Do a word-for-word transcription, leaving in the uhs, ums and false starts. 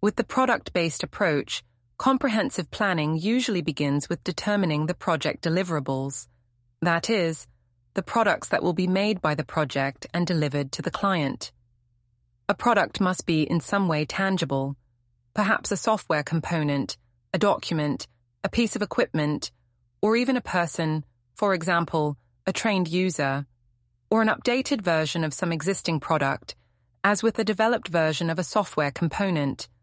With the product-based approach, comprehensive planning usually begins with determining the project deliverables. That is, the products that will be made by the project and delivered to the client. A product must be in some way tangible, perhaps a software component, a document, a piece of equipment, or even a person, for example, a trained user, or an updated version of some existing product, as with a developed version of a software component.